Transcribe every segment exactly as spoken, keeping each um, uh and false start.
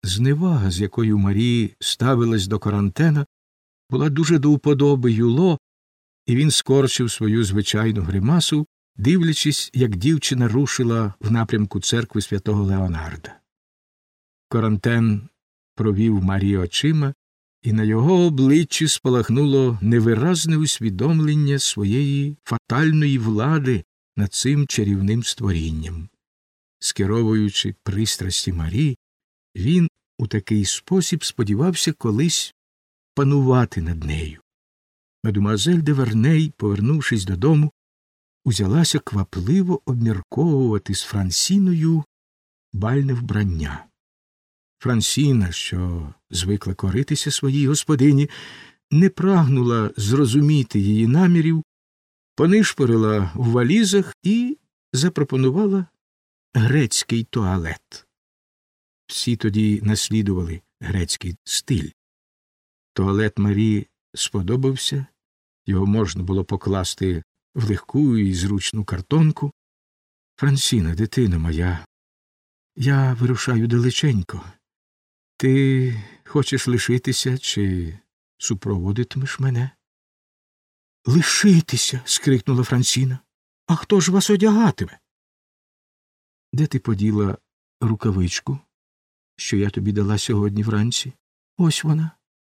зневага, з якою Марі ставилась до Корантена, була дуже до вподоби Юло, і він скорчив свою звичайну гримасу, дивлячись, як дівчина рушила в напрямку церкви святого Леонарда. Корантен провів Марі очима, і на його обличчі спалахнуло невиразне усвідомлення своєї фатальної влади над цим чарівним створінням. Скеровуючи пристрасті Марі, він у такий спосіб сподівався колись панувати над нею. Мадемуазель де Верней, повернувшись додому, узялася квапливо обмірковувати з Франсіною бальне вбрання. Франсіна, що звикла коритися своїй господині, не прагнула зрозуміти її намірів, понишпорила в валізах і запропонувала грецький туалет. Всі тоді наслідували грецький стиль. Туалет Марі сподобався, його можна було покласти в легку і зручну картонку. «Франсіна, дитино моя, я вирушаю далеченько. Ти хочеш лишитися чи супроводитимеш мене?» «Лишитися!» – скрикнула Франсіна. «А хто ж вас одягатиме?» «Де ти поділа рукавичку, що я тобі дала сьогодні вранці? Ось вона.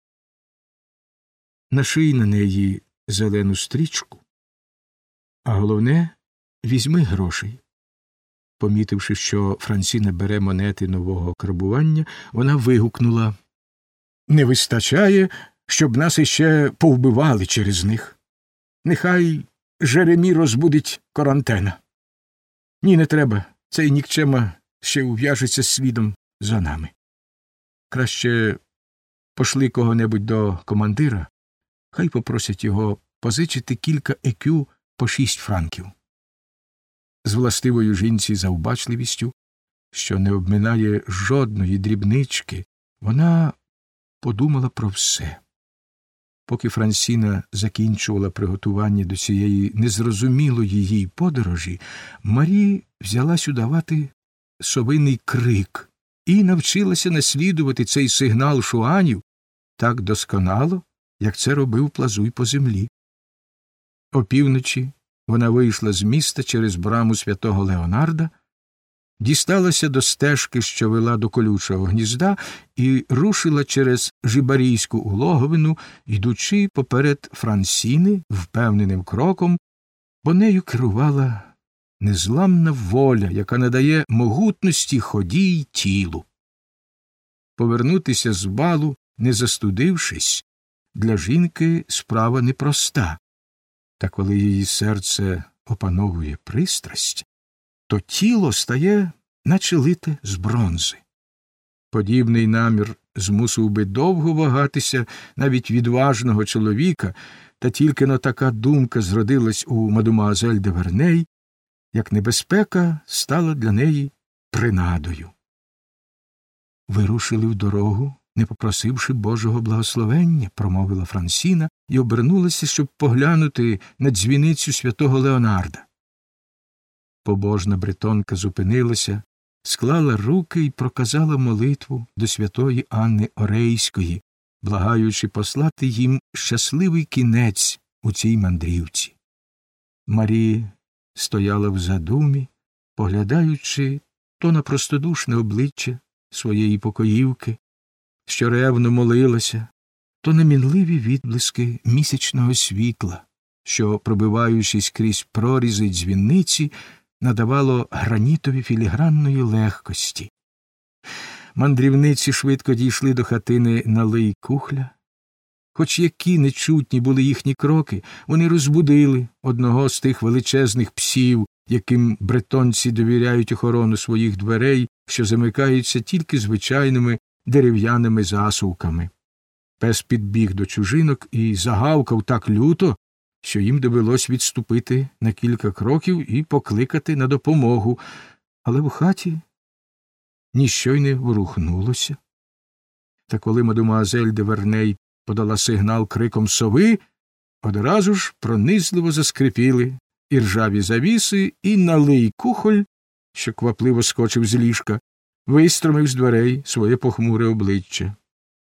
Наший на неї зелену стрічку, а головне – візьми грошей». Помітивши, що Франсіна бере монети нового карбування, вона вигукнула: «Не вистачає, щоб нас іще повбивали через них. Нехай Жеремі розбудить Корантена. Ні, не треба, цей нікчема ще ув'яжеться слідом за нами. Краще пошли кого-небудь до командира, хай попросять його позичити кілька екю по шість франків». З властивою жінці завбачливістю, що не обминає жодної дрібнички, вона подумала про все. Поки Франсіна закінчувала приготування до цієї незрозумілої їй подорожі, Марі взялась удавати совиний крик і навчилася наслідувати цей сигнал шуанів так досконало, як це робив плазуй по землі. Опівночі вона вийшла з міста через браму святого Леонарда, дісталася до стежки, що вела до колючого гнізда, і рушила через Жибарійську улоговину, йдучи поперед Франсіни впевненим кроком, бо нею керувала незламна воля, яка надає могутності ході й тілу. Повернутися з балу, не застудившись, для жінки справа непроста. Та коли її серце опановує пристрасть, то тіло стає наче лите з бронзи. Подібний намір змусив би довго вагатися навіть відважного чоловіка, та тільки но така думка зродилась у мадемуазель де Верней, як небезпека стала для неї принадою. «Вирушили в дорогу, не попросивши Божого благословення», – промовила Франсіна і обернулася, щоб поглянути на дзвіницю святого Леонарда. Побожна бретонка зупинилася, склала руки і проказала молитву до святої Анни Орейської, благаючи послати їм щасливий кінець у цій мандрівці. Марі стояла в задумі, поглядаючи то на простодушне обличчя своєї покоївки, що ревно молилася, то на мінливі відблиски місячного світла, що, пробиваючись крізь прорізи дзвіниці, надавало гранітові філігранної легкості. Мандрівниці швидко дійшли до хатини Налий Кухля. Хоч які нечутні були їхні кроки, вони розбудили одного з тих величезних псів, яким бретонці довіряють охорону своїх дверей, що замикаються тільки звичайними дерев'яними засувками. Пес підбіг до чужинок і загавкав так люто, що їм довелось відступити на кілька кроків і покликати на допомогу, але в хаті ніщо й не ворухнулося. Та коли мадемуазель де Верней подала сигнал криком сови, одразу ж пронизливо заскрипіли і ржаві завіси, і Налий Кухоль, що квапливо скочив з ліжка, вистромив з дверей своє похмуре обличчя.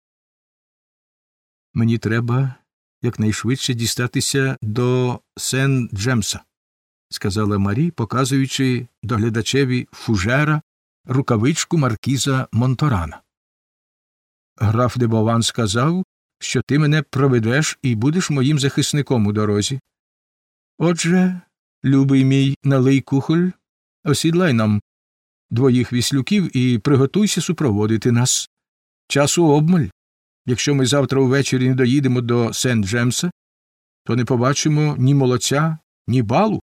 Мені треба якнайшвидше дістатися до Сен-Джемса, сказала Марі, показуючи доглядачеві фужера рукавичку маркіза Монторана. Граф де Бован сказав, що ти мене проведеш і будеш моїм захисником у дорозі. Отже, любий мій налий кухоль, осідлай нам двоїх віслюків і приготуйся супроводити нас. Часу обмаль. Якщо ми завтра увечері не доїдемо до Сен-Джемса, то не побачимо ні молодця, ні балу.